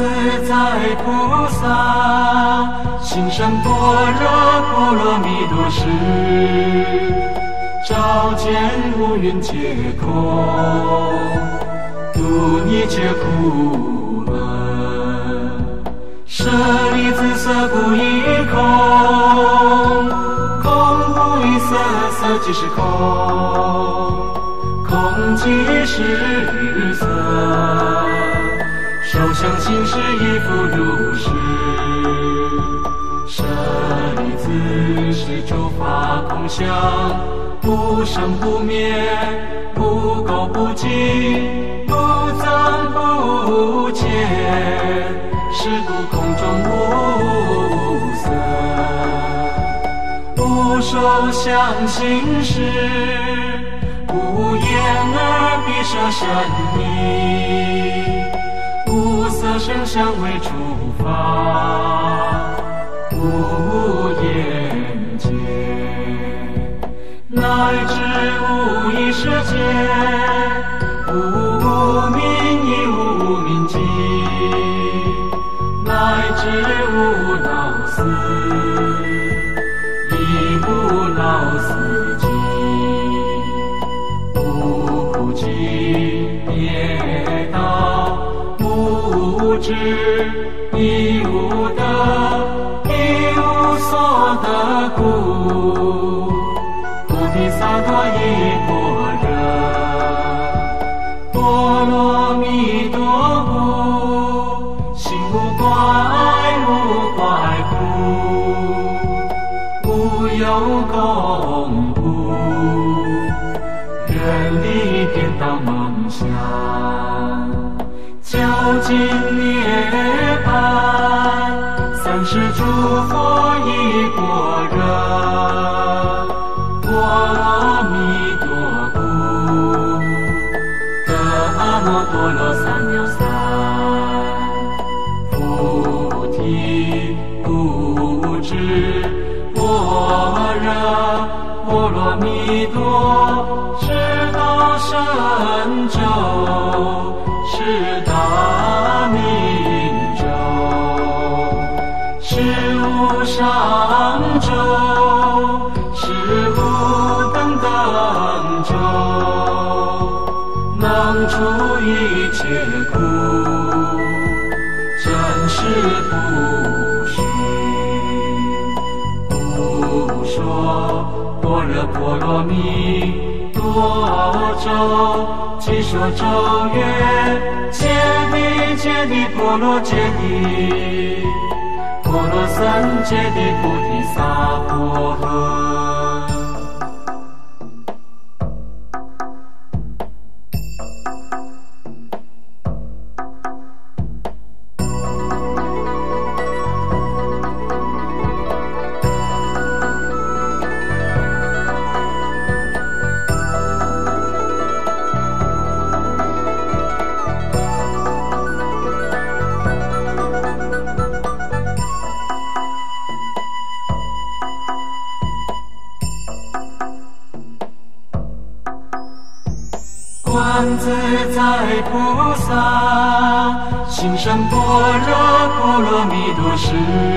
自在菩萨，行深般若波罗蜜多时，照见五蕴皆空，度一切苦厄。舍利子，色不异空，空不异色，色即是空，空即是色。受想行识亦复如是。舍利子，是诸法空相，不生不灭，不垢不净，不增不减，是故空中无色。不受想行识，无眼耳鼻舌身意，无色声香味触法，无眼界，乃至无意识界，无明亦无明尽，乃至无老死，亦无老死尽，无苦集灭道，无智亦无得，亦无所得故。菩提萨埵依般若波罗蜜多故，心无挂碍，无挂碍故，无有恐怖，远离颠倒梦想，究竟涅槃，三世诸佛依般若波罗蜜多故，得阿耨多罗三藐三菩提不知般若波罗蜜多，是大神咒，是大明咒，是无上咒，是无等等咒，能除一切苦，真实不虚。不说般若波罗蜜多咒，即说咒曰：揭谛揭谛波罗揭谛，波罗僧揭谛菩提萨婆诃。观自在菩萨，行深般若波罗蜜多时，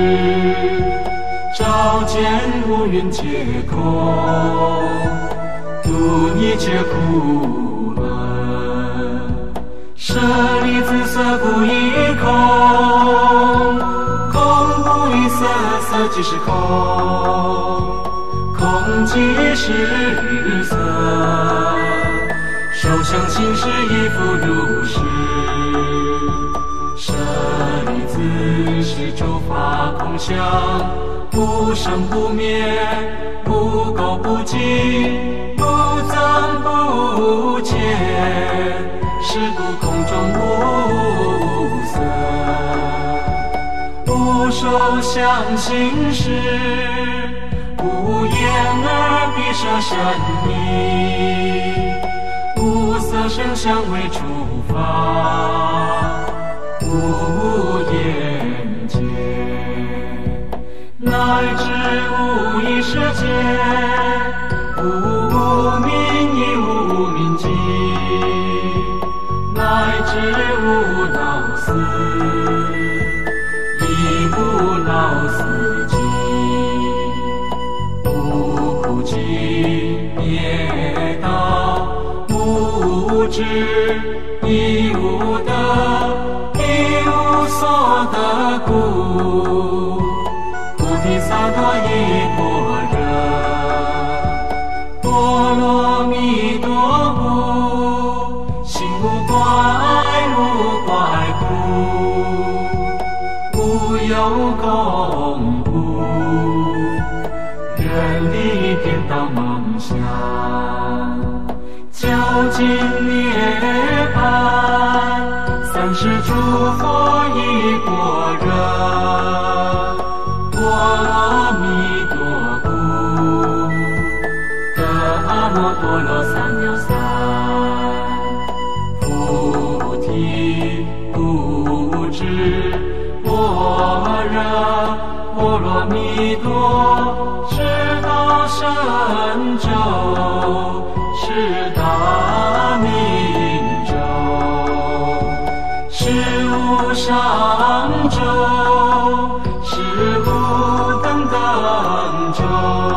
照见五蕴皆空，度一切苦厄。舍利子，色不异空，空不异色，色即是空，空即是色。受想行识亦复如是。舍利子，是诸法空相，不生不灭，不垢不净，不增不减，是故空中无色。不受想行识，无眼耳鼻舌身意，无色声香味触法，无眼界，乃至无意识界，无明亦无明尽，乃至无老死。 的故，菩提萨埵依般若，波罗蜜多故，心无怪无怪故，无有功故，远离颠倒梦想，究竟涅槃，三世诸佛依般若，波罗蜜多故，得阿耨多罗三藐三菩提不知般若波罗蜜多，是大神咒，是大明咒，是无上咒，是无等等咒，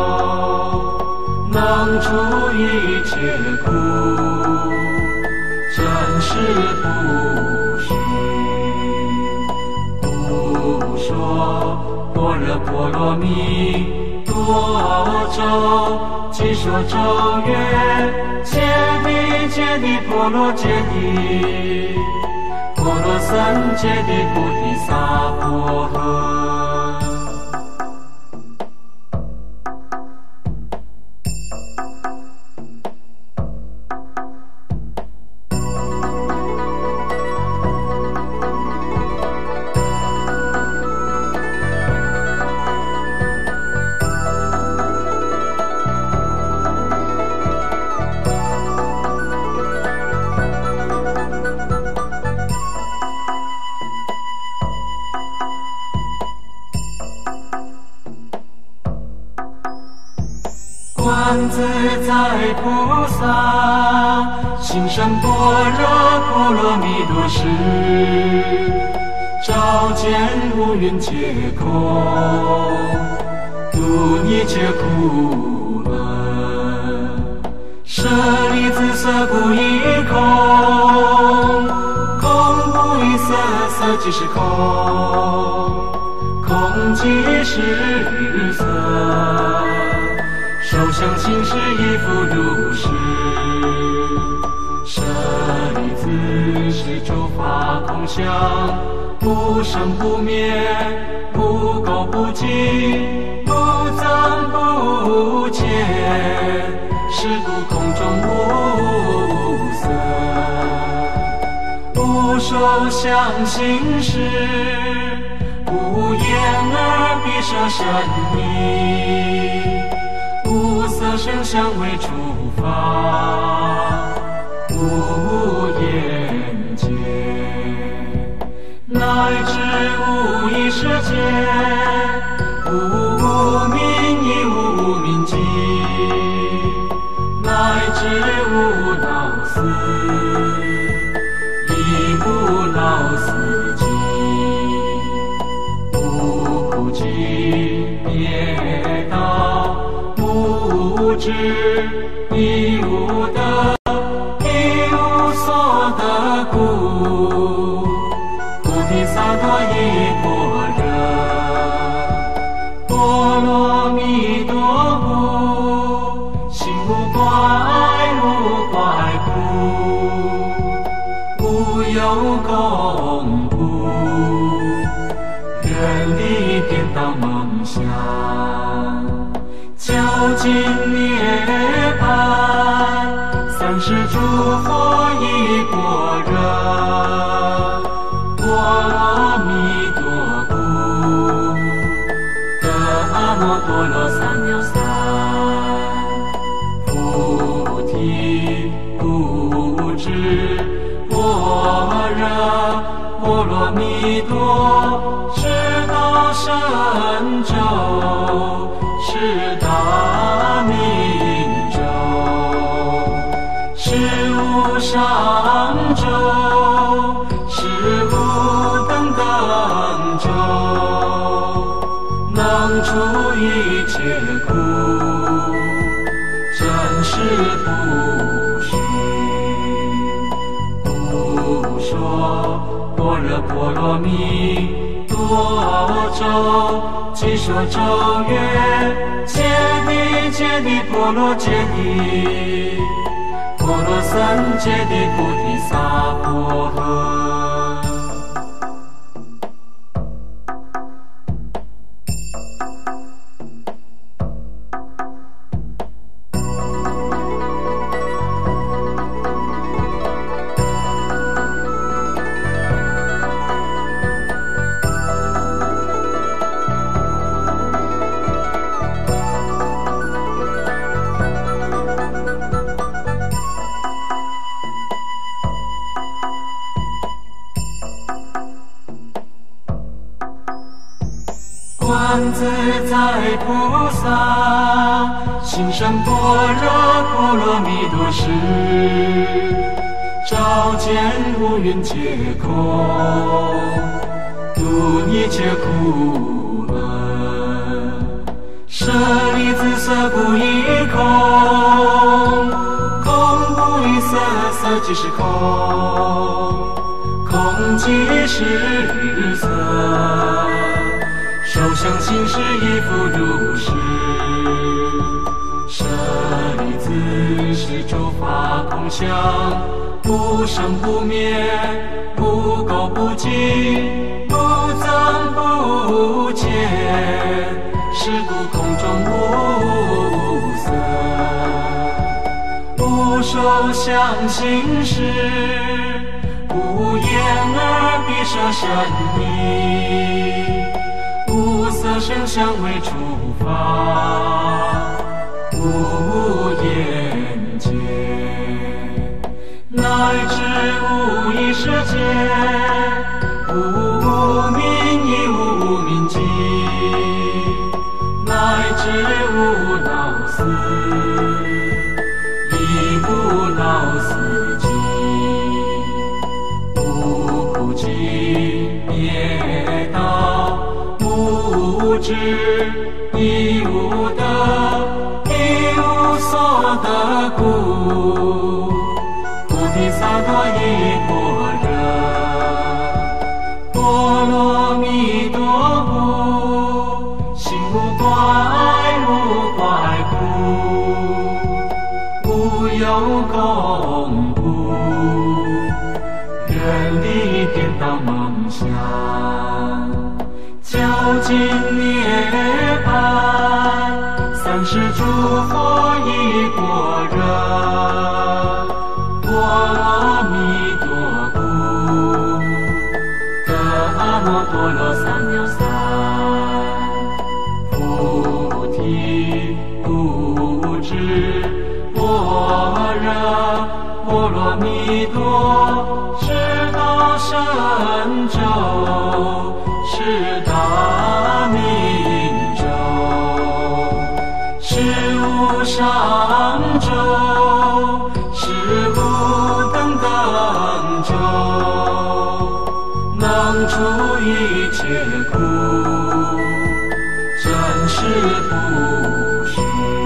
能除一切苦，真实不虚。不说般若波罗蜜多咒，即说咒曰：揭谛揭谛波罗揭谛，波罗僧揭谛菩提萨婆诃。观自在菩萨，心生般若波罗蜜多时，照见五蕴皆空，度一切苦闷。舍利子，色不异空，空不异色，色即是空，空即是色。受想行识亦复如是，舍利子，是诸法空相，不生不灭，不垢不净，不增不减，是故空中无色，不受想行识，无眼耳鼻舌身意，无色声香味触法，无眼界，乃至无一世界，无明亦无明尽，乃至无老死，亦无老死尽，无苦集灭道，无智亦无得，亦无所得故，菩提萨埵依般若，波罗蜜多故，心无怪无怪故，无有功故，远离颠倒梦想，究竟涅槃，三世诸佛依般若，波罗蜜多故，得阿耨多罗三藐三菩提不知般若波罗蜜多，是大神咒，是大明咒，是无上咒，是无等等咒，能除一切苦，真实不虚。不说般若波罗蜜多咒，即说咒曰：揭谛揭谛波罗揭谛，波罗僧揭谛菩提萨婆诃。观自在菩萨，行深般若波罗蜜多时，照见五蕴皆空，度一切苦难。舍利子，色不异空，空不异色，色即是空，空即是色。受想行识亦复如是，舍利子，是诸法空相，不生不灭，不垢不净，不增不减，是故空中无色，不受想行识，无眼耳鼻舌身意，无色声香味触法，无眼界，乃至无一世界，无明亦无明尽，乃至无老死，亦无老死尽，无苦集灭道，无智亦无得，亦无所得故，菩提萨埵依般若波罗蜜多故，心无怪无怪故，无有恐怖，远离颠倒梦想，究竟涅槃，三世诸佛依般若波罗蜜多故，得阿耨多罗三藐三菩提不知般若波罗蜜多，是大神咒，是大明咒，是无上咒，是无等等咒，能除一切苦，真实不虚。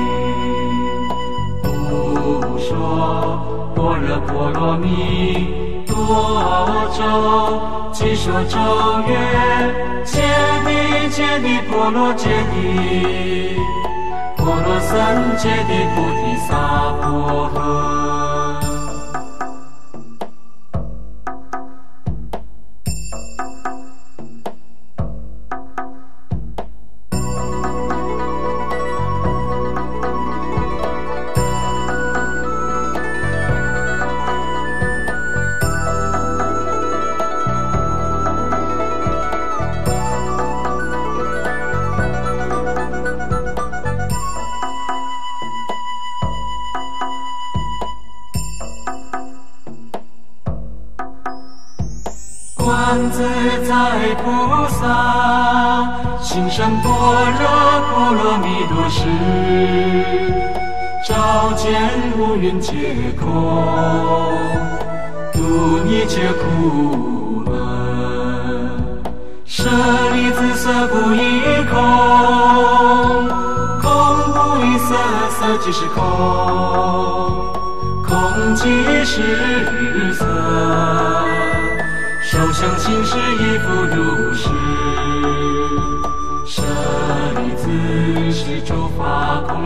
不说般若波罗蜜多咒，即说咒曰：揭谛揭谛波罗揭谛，波罗僧揭谛菩提萨婆诃。观自在菩萨，行深般若波罗蜜多时，照见五蕴皆空，度一切苦难。舍利子，色不异空，空不异色，色即是空，空即是色。受想行识亦复如是，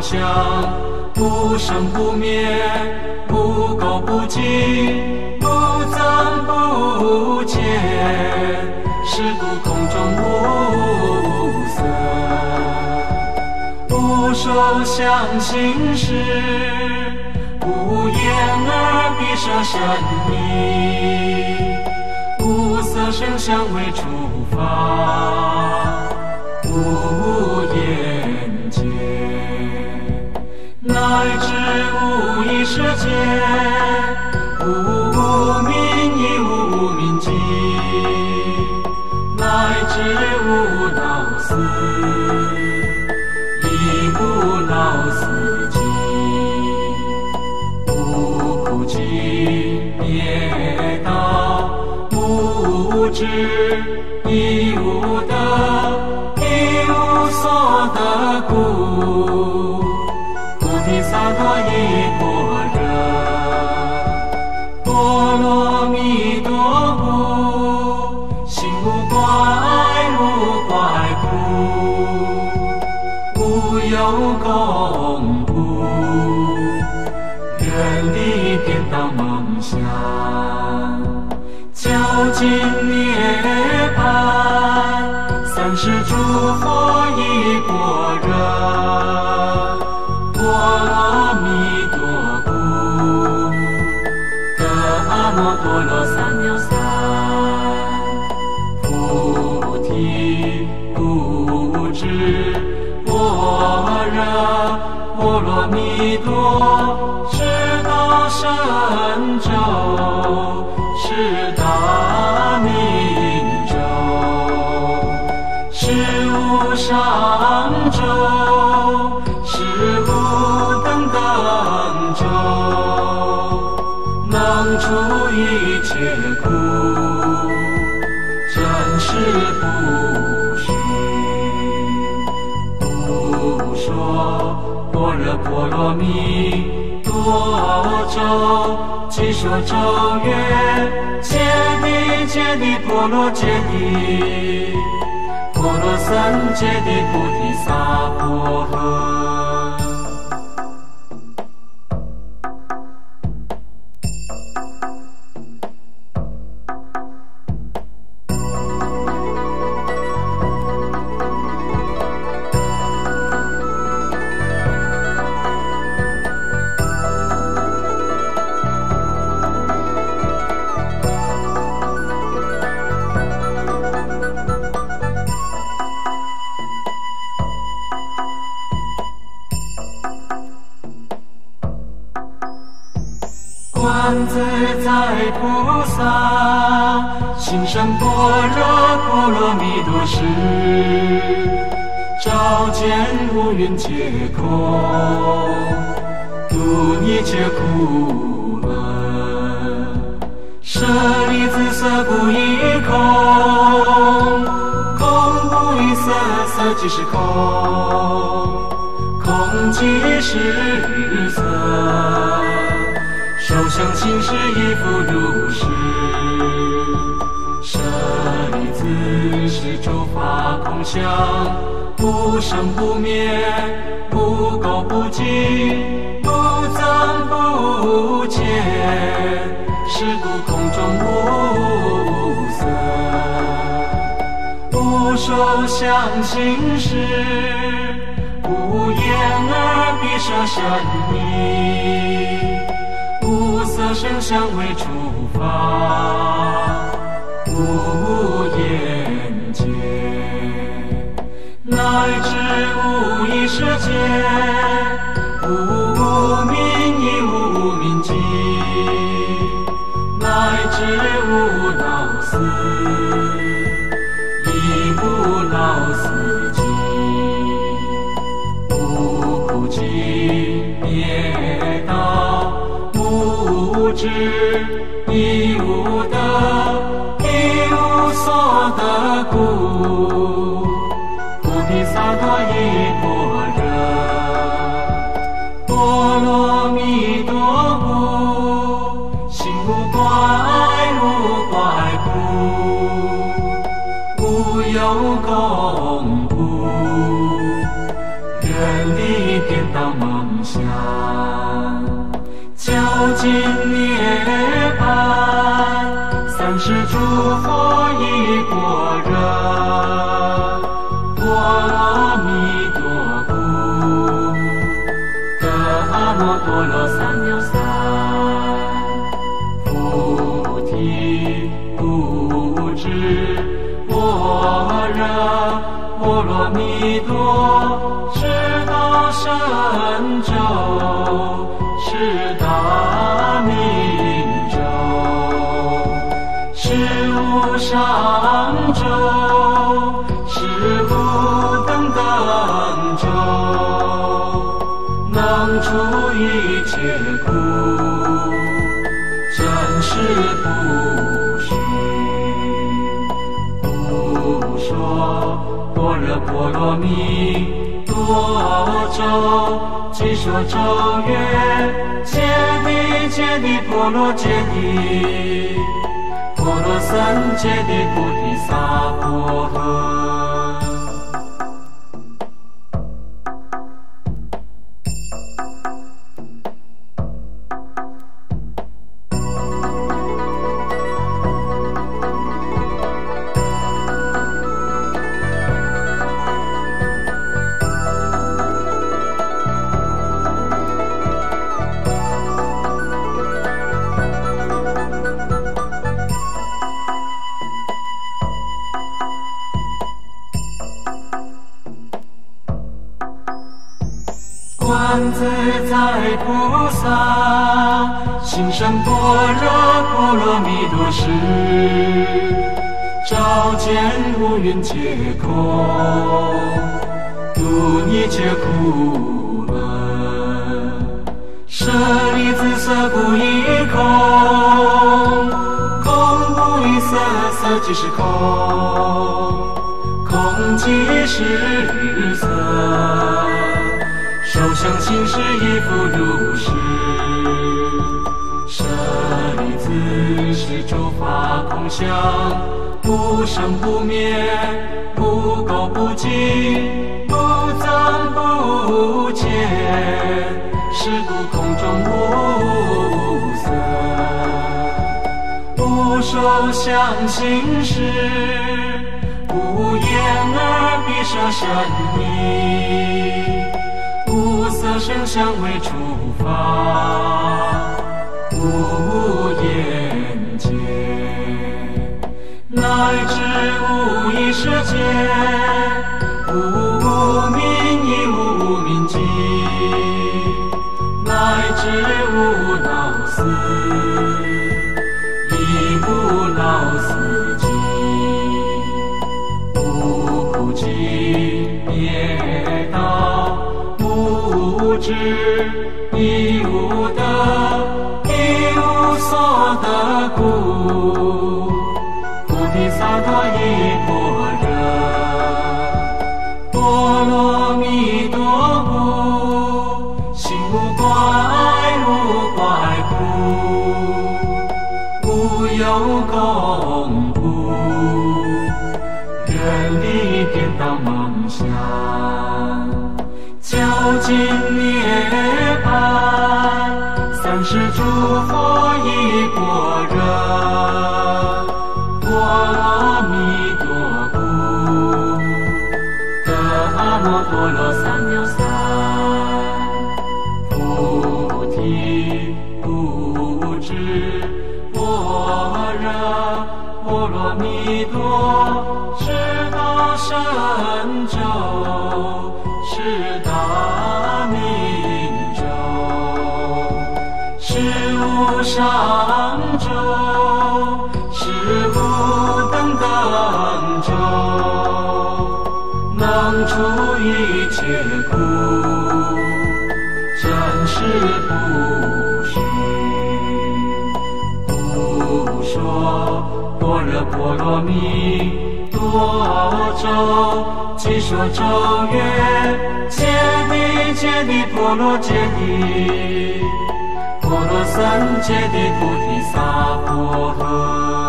相，不生不灭，不垢不净，不增不减，是故空中无色，不受想行识，无眼耳鼻舌身意，无色声香味触法，无眼界，乃至无一世界，无明亦无明尽，乃至无老死，亦无老死尽，无苦集灭道，无智亦无得，亦无所得故，菩提萨埵依般若，波罗蜜多故，心无怪无怪故，无有功故，远离颠倒梦想，究竟涅槃，三世诸佛依般若，波罗蜜多故，得阿耨多罗三藐三菩提不知般若波罗蜜多，是道神咒，是大明咒，是无上咒，是无等等咒，能除一切苦，真实不虚。不说般若波罗蜜多咒，即说咒曰：揭谛揭谛波罗揭谛，波罗僧揭谛菩提萨婆诃。观自在菩萨，心生般若波罗蜜多时，照见五蕴皆空，度一切苦厄。舍利子，色不异空，空不异色，色即是空，空即是色。受想行识亦复如是，舍利子，是诸法空相，不生不灭，不垢不净，不增不减，是故空中无色，不受想行识，无眼耳鼻舌身意，无色声香味触法，无眼界，乃至无一世界，无明亦无明尽，乃至无老死，亦无老死尽，无苦集灭道，无智亦无得，亦无所得故，菩提萨埵依般若，波罗蜜多故，心无怪无怪故，无有功故，远远离颠倒梦想，究竟涅槃，三世诸佛已般若，波罗蜜多故，得阿耨多罗三藐三，菩提不知般若波罗蜜多，是大神咒，是大明咒，是无上咒，是无等等咒，能除一切苦，真实不虚。不说般若波罗蜜多咒，即说咒曰：揭谛揭谛波罗揭谛，波罗僧揭谛菩提萨婆诃。观自在菩萨，心生般若波罗蜜多时，照见五蕴皆空，度一切苦乐。舍利子，色不异空，空不异色，色即是空，空即是色。受想行识亦复如是，舍利子，是诸法空相，不生不灭，不垢不净，不增不减，是故空中无色，不受想行识，无眼耳鼻舌身意，无色声香味触法，无眼界，乃至无一世界，无明亦无明尽，乃至无老死，亦无老死尽，无苦集灭道，无智亦无得，亦无所得故，菩提萨埵亦般若，波罗蜜多故，心无怪无怪故，无有功故，远离颠倒梦想，究竟涅槃，三世诸佛已般若，波罗蜜多故，得阿耨多罗三藐三，菩提不知般若波罗蜜多，是大神咒，是大明咒，是无上咒，是无等等咒，能除一切苦，真实不虚。不说般若波罗蜜多咒，即说咒曰：揭谛揭谛波罗揭谛，波罗僧揭谛菩提萨婆诃。